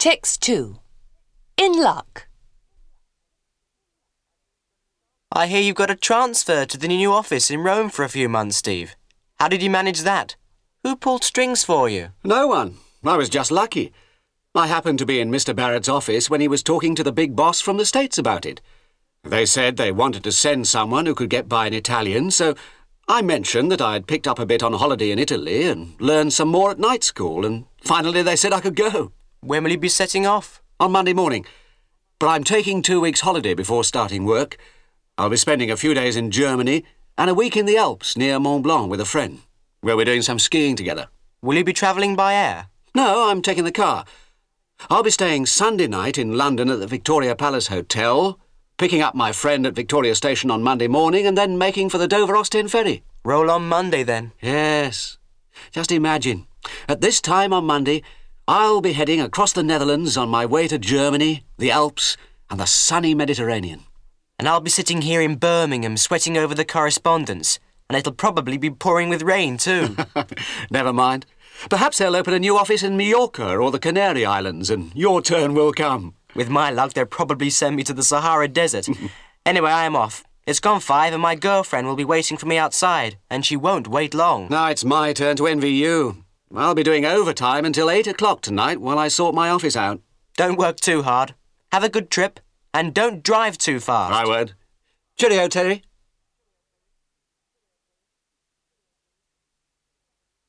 Text 2. In luck. I hear you've got a transfer to the new office in Rome for a few months, Steve. How did you manage that? Who pulled strings for you? No one. I was just lucky. I happened to be in Mr. Barrett's office when he was talking to the big boss from the States about it. They said they wanted to send someone who could get by in Italian, so I mentioned that I'd picked up a bit on holiday in Italy and learned some more at night school, and finally they said I could go. When will you be setting off? On Monday morning. But I'm taking 2 weeks' holiday before starting work. I'll be spending a few days in Germany and a week in the Alps near Mont Blanc with a friend, where we're doing some skiing together. Will you be travelling by air? No, I'm taking the car. I'll be staying Sunday night in London at the Victoria Palace Hotel, picking up my friend at Victoria Station on Monday morning and then making for the Dover-Ostend ferry. Roll on Monday, then. Yes. Just imagine, at this time on Monday, I'll be heading across the Netherlands on my way to Germany, the Alps and the sunny Mediterranean. And I'll be sitting here in Birmingham sweating over the correspondence, and it'll probably be pouring with rain too. Never mind. Perhaps they'll open a new office in Mallorca or the Canary Islands and your turn will come. With my luck, they'll probably send me to the Sahara Desert. Anyway, I am off. It's gone 5 and my girlfriend will be waiting for me outside, and she won't wait long. Now it's my turn to envy you. I'll be doing overtime until 8 o'clock tonight while I sort my office out. Don't work too hard. Have a good trip, and don't drive too fast. I won't. Cheerio, Terry.